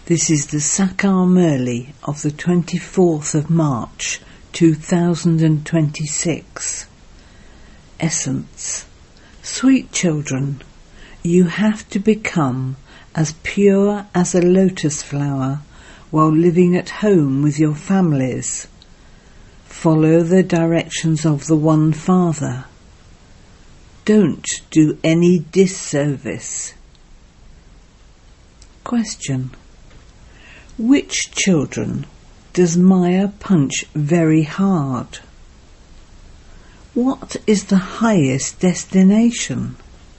This is the Sakar Murli of the 24th of March 2026. Essence. Sweet children, you have to become as pure as a lotus flower while living at home with your families. Follow the directions of the One Father. Don't do any disservice. Question. Which children does Maya punch very hard? What is the highest destination?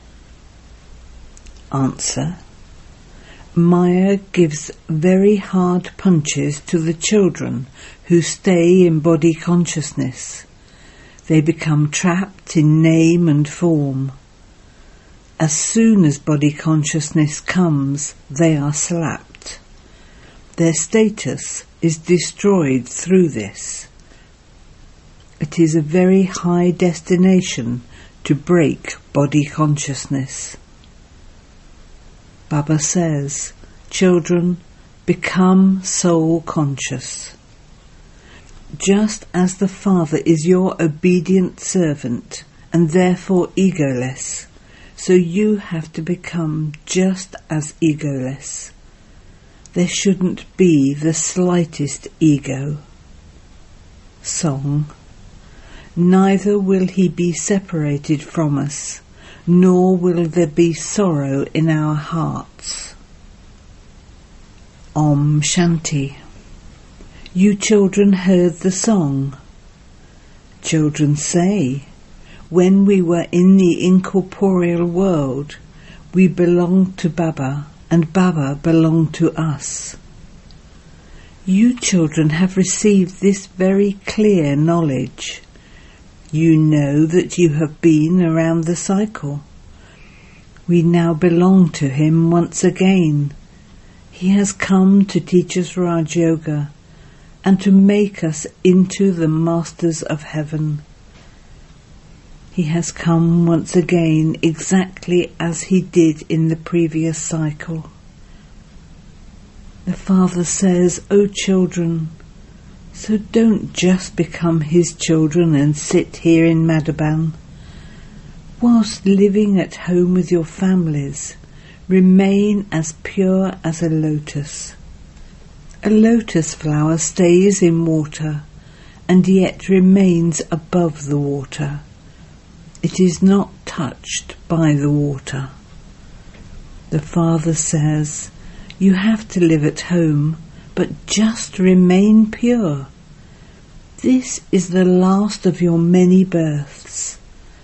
Answer. Maya gives very hard punches to the children who stay in body consciousness. They become trapped in name and form. As soon as body consciousness comes, they are slapped. Their status is destroyed through this. It is a very high destination to break body consciousness. Baba says, children, become soul conscious. Just as the Father is your obedient servant and therefore egoless, so you have to become just as egoless. There shouldn't be the slightest ego. Song. Neither will he be separated from us, nor will there be sorrow in our hearts. Om Shanti. You children heard the song. Children say, when we were in the incorporeal world, we belonged to Baba, and Baba belonged to us. You children have received this very clear knowledge. You know that you have been around the cycle. We now belong to him once again. He has come to teach us Raj Yoga and to make us into the masters of heaven. He has come once again exactly as he did in the previous cycle. The Father says, O children, so don't just become his children and sit here in Madhaban. Whilst living at home with your families, remain as pure as a lotus. A lotus flower stays in water and yet remains above the water. It is not touched by the water. The Father says, you have to live at home, but just remain pure. This is the last of your many births.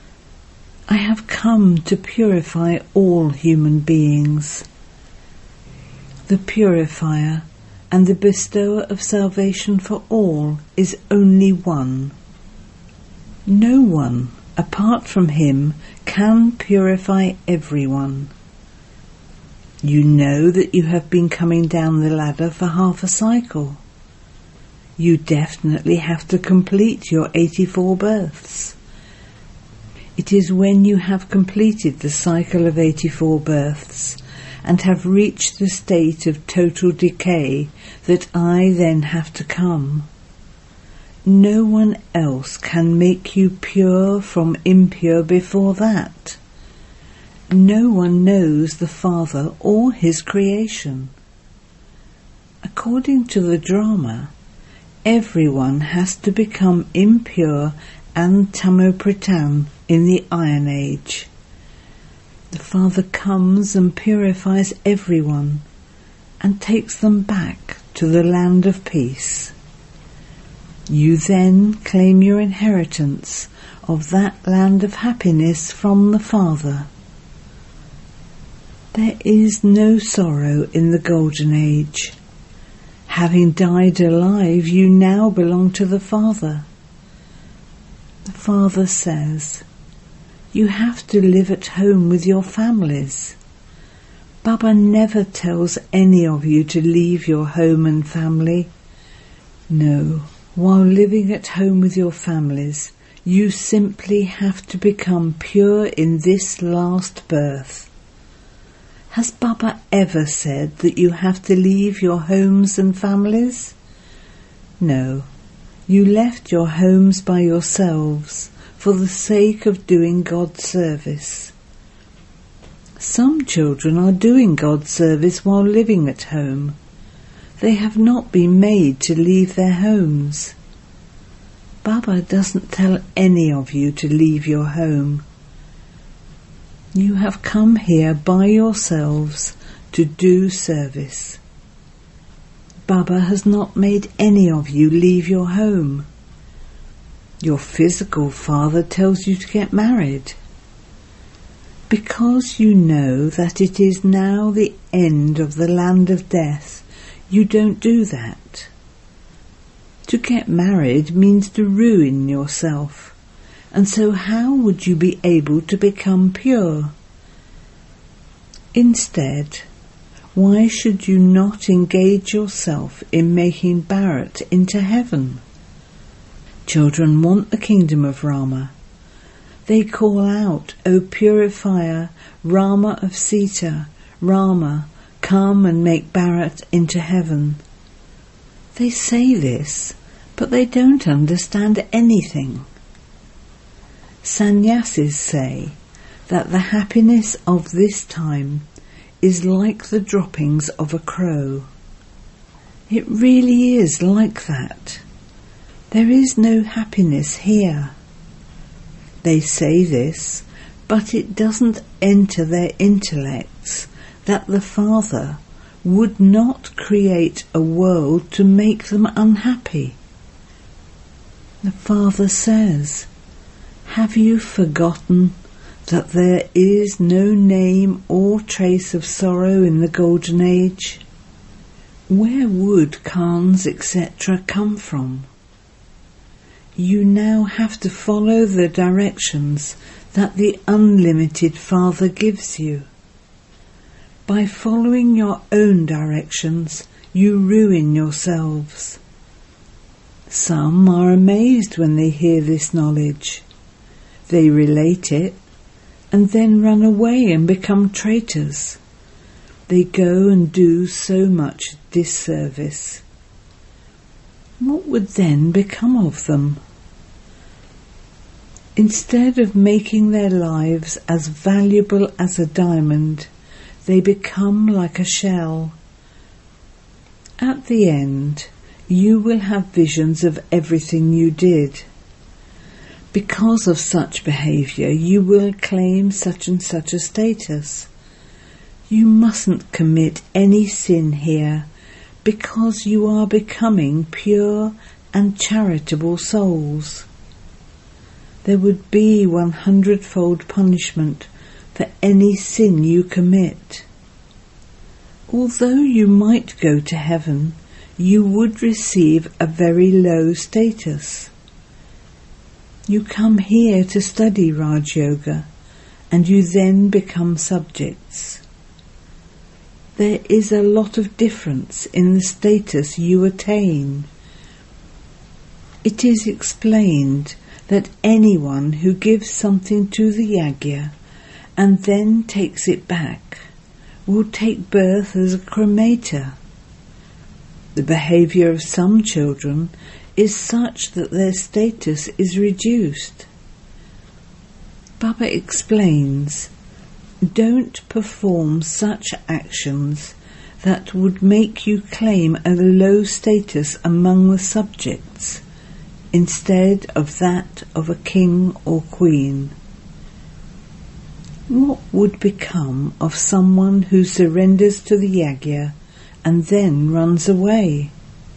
I have come to purify all human beings. The purifier and the bestower of salvation for all is only one. No one, apart from him, can purify everyone. You know that you have been coming down the ladder for half a cycle. You definitely have to complete your 84 births. It is when you have completed the cycle of 84 births and have reached the state of total decay that I then have to come. No one else can make you pure from impure before that. No one knows the Father or his creation. According to the drama, everyone has to become impure and tamopratam in the Iron Age. The Father comes and purifies everyone and takes them back to the land of peace. You then claim your inheritance of that land of happiness from the Father. There is no sorrow in the Golden Age. Having died alive, you now belong to the Father. The Father says, you have to live at home with your families. Baba never tells any of you to leave your home and family. No. While living at home with your families, you simply have to become pure in this last birth. Has Baba ever said that you have to leave your homes and families? No, you left your homes by yourselves for the sake of doing God's service. Some children are doing God's service while living at home. They have not been made to leave their homes. Baba doesn't tell any of you to leave your home. You have come here by yourselves to do service. Baba has not made any of you leave your home. Your physical father tells you to get married. Because you know that it is now the end of the land of death, you don't do that. To get married means to ruin yourself, and so how would you be able to become pure? Instead, why should you not engage yourself in making Bharat into heaven? Children want the kingdom of Rama. They call out, "O purifier, Rama of Sita, Rama, come and make Bharat into heaven." They say this, but they don't understand anything. Sannyasis say that the happiness of this time is like the droppings of a crow. It really is like that. There is no happiness here. They say this, but it doesn't enter their intellects that the Father would not create a world to make them unhappy. The Father says, "Have you forgotten that there is no name or trace of sorrow in the Golden Age? Where would Khans, etc. come from? You now have to follow the directions that the unlimited Father gives you. By following your own directions, you ruin yourselves." Some are amazed when they hear this knowledge. They relate it and then run away and become traitors. They go and do so much disservice. What would then become of them? Instead of making their lives as valuable as a diamond, they become like a shell. At the end, you will have visions of everything you did. Because of such behaviour, you will claim such and such a status. You mustn't commit any sin here, because you are becoming pure and charitable souls. There would be 100-fold punishment for any sin you commit. Although you might go to heaven, you would receive a very low status. You come here to study Raj Yoga, and you then become subjects. There is a lot of difference in the status you attain. It is explained that anyone who gives something to the yajna and then takes it back will take birth as a cremator. The behaviour of some children is such that their status is reduced. Baba explains, don't perform such actions that would make you claim a low status among the subjects, instead of that of a king or queen. What would become of someone who surrenders to the yajna and then runs away?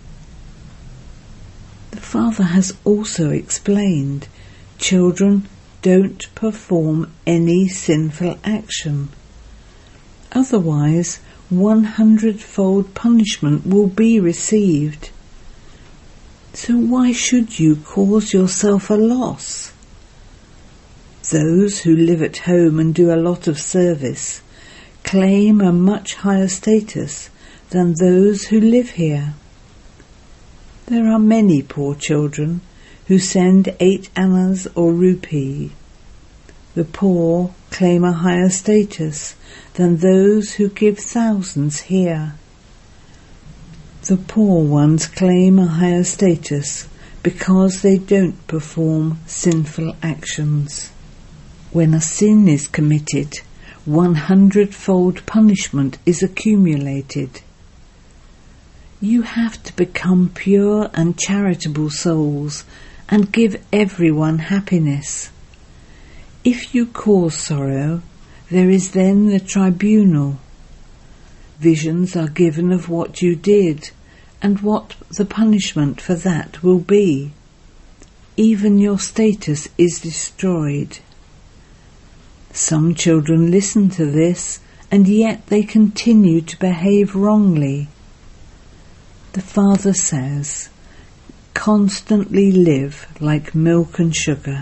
The Father has also explained, children don't perform any sinful action. Otherwise, 100-fold punishment will be received. So why should you cause yourself a loss? Those who live at home and do a lot of service claim a much higher status than those who live here. There are many poor children who send 8 annas or rupee. The poor claim a higher status than those who give thousands here. The poor ones claim a higher status because they don't perform sinful actions. When a sin is committed, 100-fold punishment is accumulated. You have to become pure and charitable souls and give everyone happiness. If you cause sorrow, there is then the tribunal. Visions are given of what you did and what the punishment for that will be. Even your status is destroyed. Some children listen to this, and yet they continue to behave wrongly. The Father says, constantly live like milk and sugar.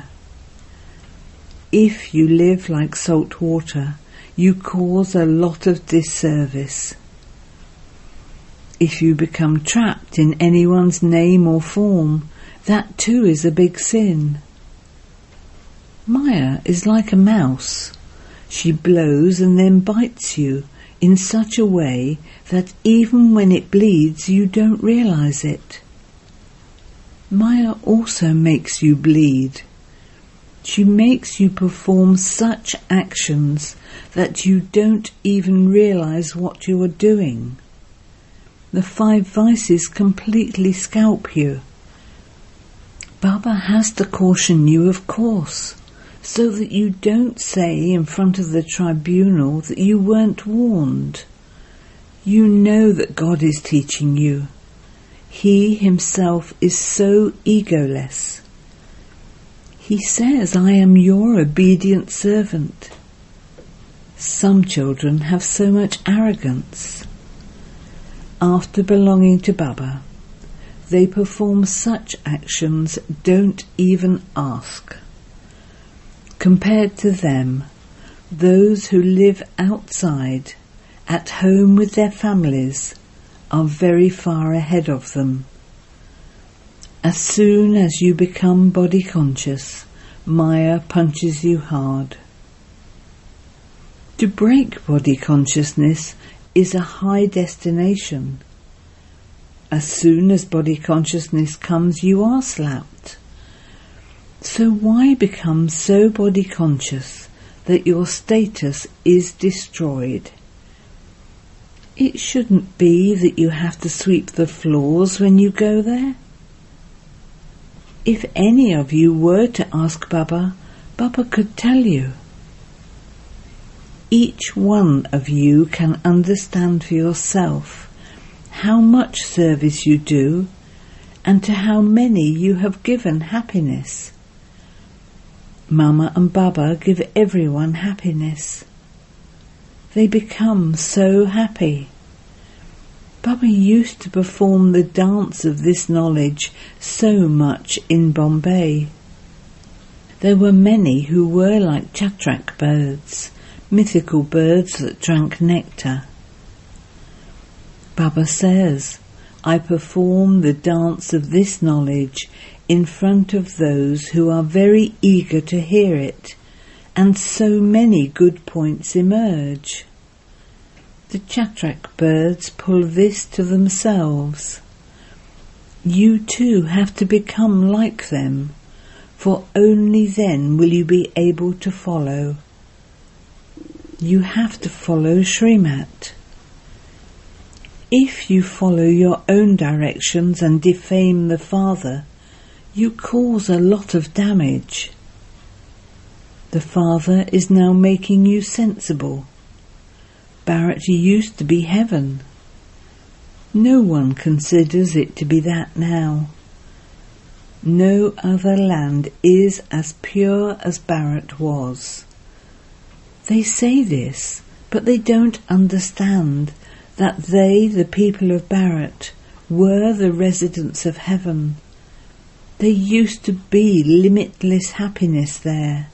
If you live like salt water, you cause a lot of disservice. If you become trapped in anyone's name or form, that too is a big sin. Maya is like a mouse. She blows and then bites you in such a way that even when it bleeds you don't realize it. Maya also makes you bleed. She makes you perform such actions that you don't even realize what you are doing. The 5 vices completely scalp you. Baba has to caution you, of course, so that you don't say in front of the tribunal that you weren't warned. You know that God is teaching you. He himself is so egoless. He says, I am your obedient servant. Some children have so much arrogance. After belonging to Baba, they perform such actions, don't even ask. Compared to them, those who live outside, at home with their families, are very far ahead of them. As soon as you become body conscious, Maya punches you hard. To break body consciousness is a high destination. As soon as body consciousness comes, you are slapped. So why become so body conscious that your status is destroyed? It shouldn't be that you have to sweep the floors when you go there. If any of you were to ask Baba, Baba could tell you. Each one of you can understand for yourself how much service you do and to how many you have given happiness. Mama and Baba give everyone happiness. They become so happy. Baba used to perform the dance of this knowledge so much in Bombay. There were many who were like chatrak birds, mythical birds that drank nectar. Baba says, I perform the dance of this knowledge in front of those who are very eager to hear it, and so many good points emerge. The chatrak birds pull this to themselves. You too have to become like them, for only then will you be able to follow. You have to follow Srimat. If you follow your own directions and defame the Father, you cause a lot of damage. The Father is now making you sensible. Bharat used to be heaven. No one considers it to be that now. No other land is as pure as Bharat was. They say this, but they don't understand that they, the people of Bharat, were the residents of heaven. There used to be limitless happiness there.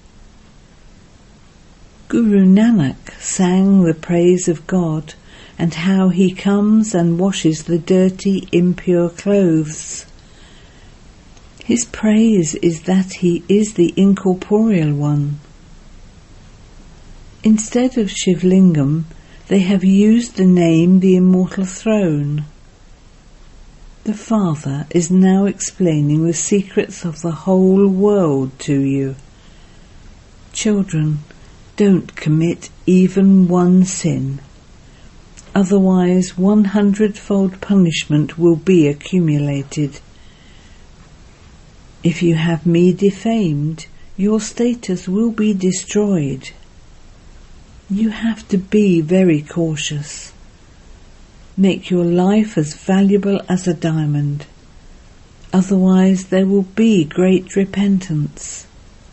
Guru Nanak sang the praise of God and how he comes and washes the dirty, impure clothes. His praise is that he is the incorporeal one. Instead of Shivlingam, they have used the name the Immortal Throne. The Father is now explaining the secrets of the whole world to you. Children, don't commit even one sin. Otherwise 100-fold punishment will be accumulated. If you have me defamed, your status will be destroyed. You have to be very cautious. Make your life as valuable as a diamond. Otherwise there will be great repentance.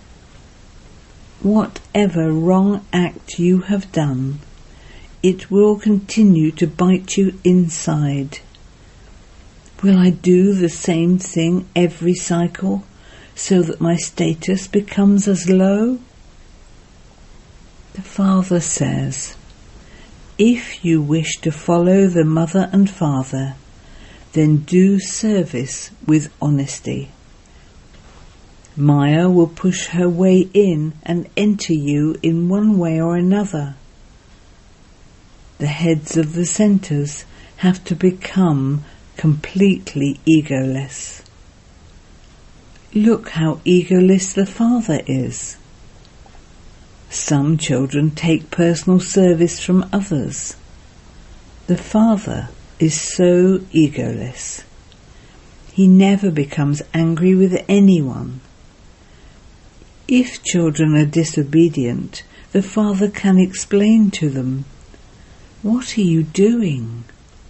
Whatever wrong act you have done, it will continue to bite you inside. Will I do the same thing every cycle so that my status becomes as low? The Father says, if you wish to follow the Mother and Father, then do service with honesty. Maya will push her way in and enter you in one way or another. The heads of the centres have to become completely egoless. Look how egoless the Father is. Some children take personal service from others. The Father is so egoless. He never becomes angry with anyone. If children are disobedient, the Father can explain to them, what are you doing?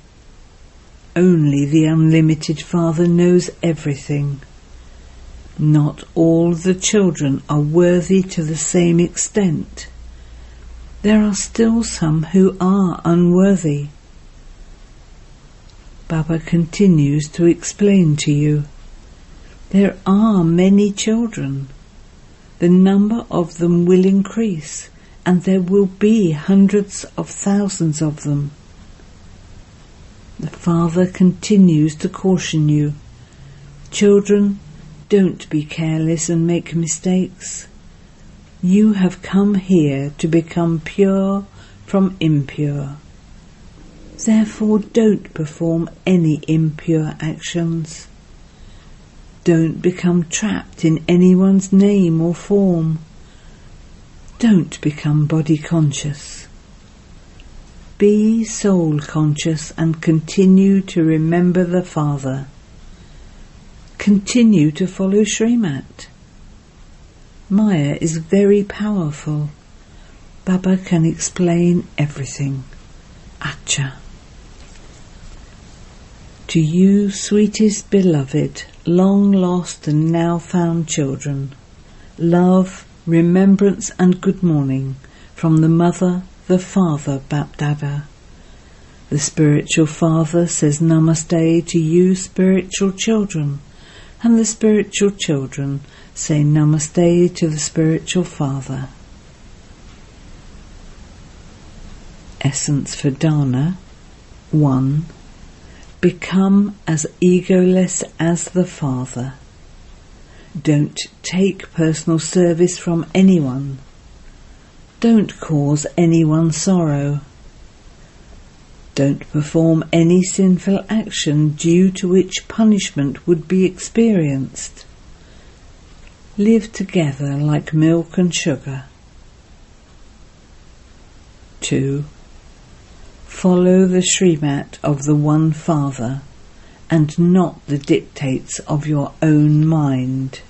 Only the unlimited Father knows everything. Not all the children are worthy to the same extent. There are still some who are unworthy. Baba continues to explain to you. There are many children. The number of them will increase, and there will be hundreds of thousands of them. The Father continues to caution you. Children, don't be careless and make mistakes. You have come here to become pure from impure. Therefore don't perform any impure actions. Don't become trapped in anyone's name or form. Don't become body conscious. Be soul conscious and continue to remember the Father. Continue to follow Srimat. Maya is very powerful. Baba can explain everything. Acha. To you, sweetest beloved, long lost and now found children, love, remembrance and good morning from the Mother, the Father, Bapdada. The spiritual Father says Namaste to you, spiritual children, and the spiritual children say Namaste to the spiritual Father. Essence for Dana 1. Become as egoless as the Father. Don't take personal service from anyone. Don't cause anyone sorrow. Don't perform any sinful action due to which punishment would be experienced. Live together like milk and sugar. 2. Follow the Srimat of the One Father and not the dictates of your own mind.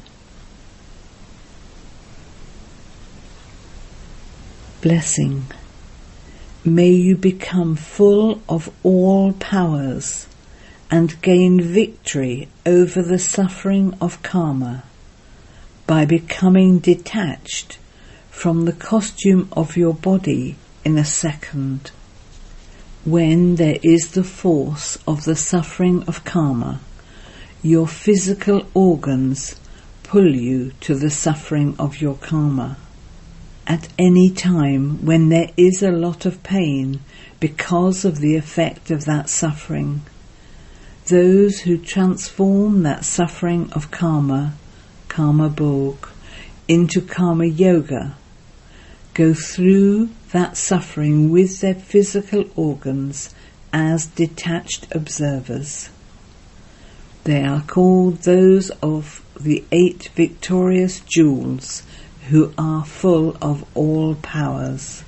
Blessing. May you become full of all powers and gain victory over the suffering of karma by becoming detached from the costume of your body in a second. When there is the force of the suffering of karma, your physical organs pull you to the suffering of your karma. At any time when there is a lot of pain because of the effect of that suffering, those who transform that suffering of karma, karma bhog, into karma yoga, go through that suffering with their physical organs as detached observers. They are called those of the 8 victorious jewels who are full of all powers.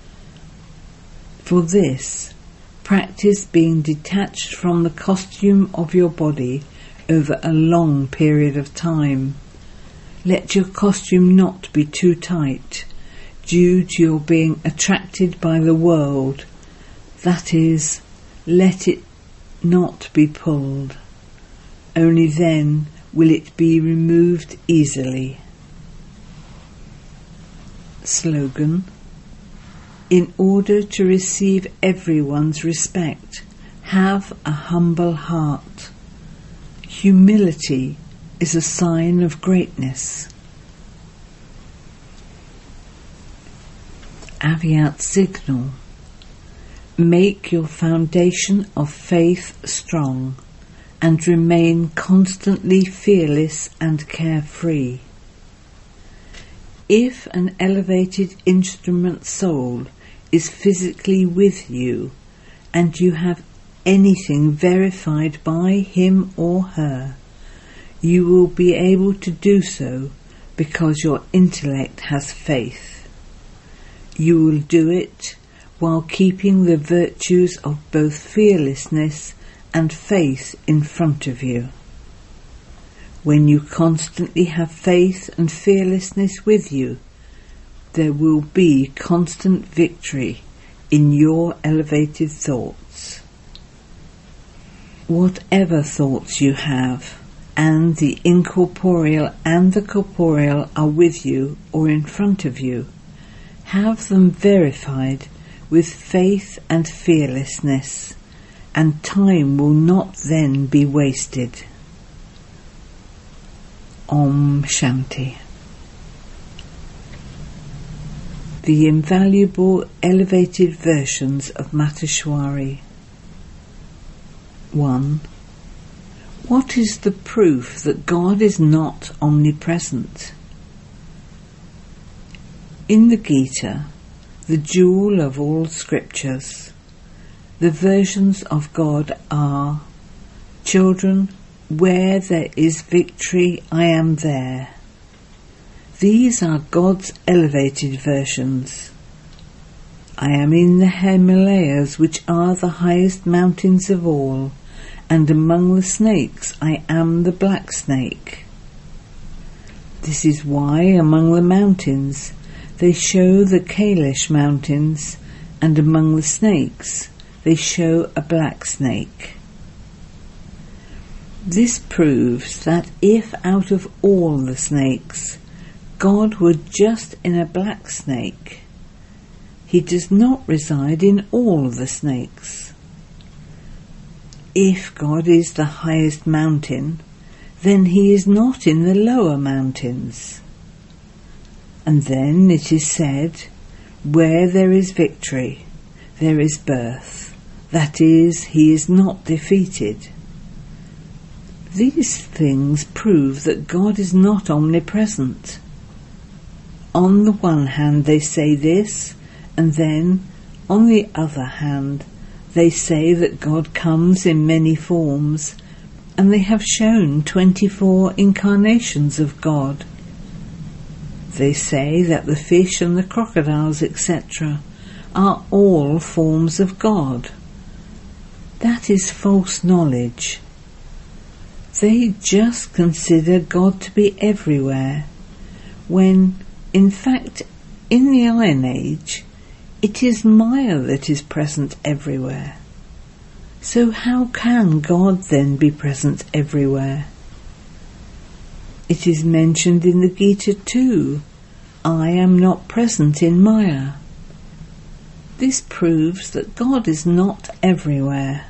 For this, practice being detached from the costume of your body over a long period of time. Let your costume not be too tight, due to your being attracted by the world. That is, let it not be pulled. Only then will it be removed easily. Slogan: in order to receive everyone's respect, have a humble heart. Humility is a sign of greatness. Aviat Signal: make your foundation of faith strong and remain constantly fearless and carefree. If an elevated instrument soul is physically with you and you have anything verified by him or her, you will be able to do so because your intellect has faith. You will do it while keeping the virtues of both fearlessness and faith in front of you. When you constantly have faith and fearlessness with you, there will be constant victory in your elevated thoughts. Whatever thoughts you have, and the incorporeal and the corporeal are with you or in front of you, have them verified with faith and fearlessness, and time will not then be wasted. Om Shanti. The invaluable elevated versions of Mateshwari. 1. What is the proof that God is not omnipresent? In the Gita, the jewel of all scriptures, the versions of God are: children, where there is victory, I am there. These are God's elevated versions. I am in the Himalayas, which are the highest mountains of all, and among the snakes I am the black snake. This is why among the mountains they show the Kailash mountains, and among the snakes they show a black snake. This proves that if out of all the snakes God were just in a black snake, he does not reside in all the snakes. If God is the highest mountain, then he is not in the lower mountains. And then it is said, where there is victory, there is birth. That is, he is not defeated. These things prove that God is not omnipresent. On the one hand they say this, and then, on the other hand, they say that God comes in many forms, and they have shown 24 incarnations of God. They say that the fish and the crocodiles, etc., are all forms of God. That is false knowledge. They just consider God to be everywhere, when, in fact, in the Iron Age, it is Maya that is present everywhere. So how can God then be present everywhere? It is mentioned in the Gita too, I am not present in Maya. This proves that God is not everywhere.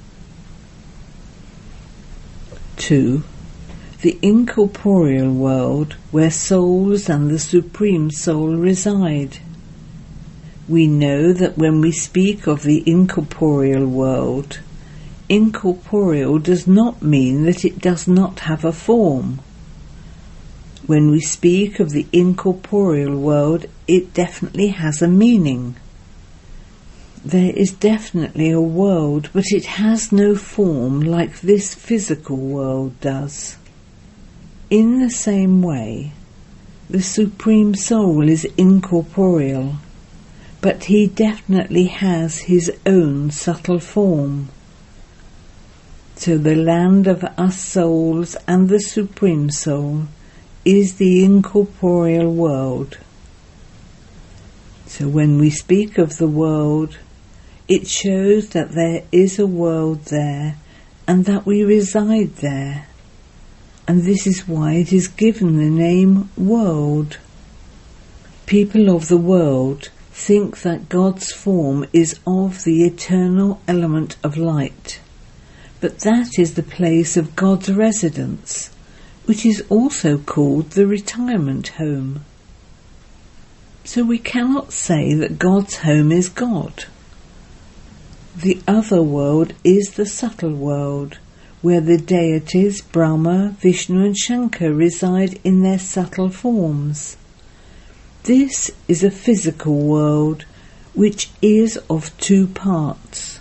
2. The incorporeal world, where souls and the Supreme Soul reside. We know that when we speak of the incorporeal world, incorporeal does not mean that it does not have a form. When we speak of the incorporeal world, it definitely has a meaning. There is definitely a world, but it has no form like this physical world does. In the same way, the Supreme Soul is incorporeal, but he definitely has his own subtle form. So the land of us souls and the Supreme Soul is the incorporeal world. So when we speak of the world, it shows that there is a world there and that we reside there. And this is why it is given the name world. People of the world think that God's form is of the eternal element of light. But that is the place of God's residence, which is also called the retirement home. So we cannot say that God's home is God. The other world is the subtle world, where the deities Brahma, Vishnu and Shankar reside in their subtle forms. This is a physical world which is of two parts.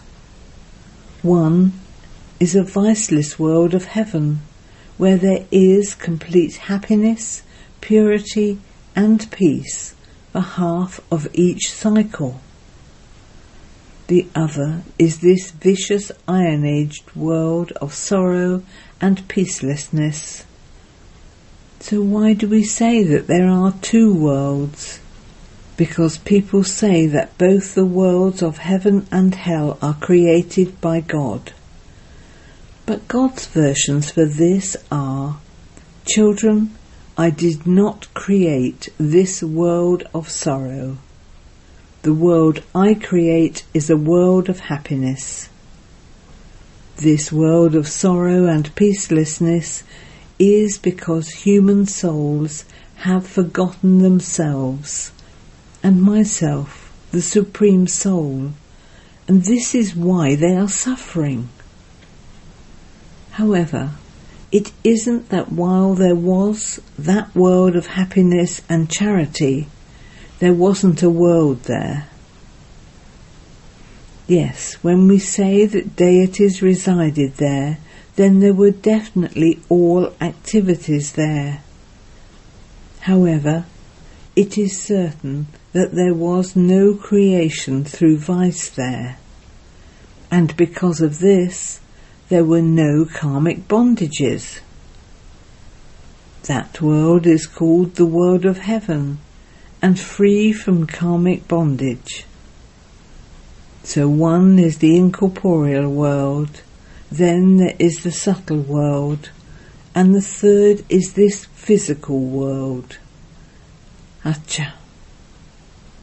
One is a viceless world of heaven, where there is complete happiness, purity and peace for half of each cycle. The other is this vicious iron-aged world of sorrow and peacelessness. So why do we say that there are two worlds? Because people say that both the worlds of heaven and hell are created by God. But God's versions for this are, "Children, I did not create this world of sorrow. The world I create is a world of happiness. This world of sorrow and peacelessness is because human souls have forgotten themselves and myself, the Supreme Soul, and this is why they are suffering. However, it isn't that while there was that world of happiness and charity, there wasn't a world there. Yes, when we say that deities resided there, then there were definitely all activities there. However, it is certain that there was no creation through vice there, and because of this, there were no karmic bondages. That world is called the world of heaven, and free from karmic bondage. So one is the incorporeal world, then there is the subtle world, and the third is this physical world. Acha.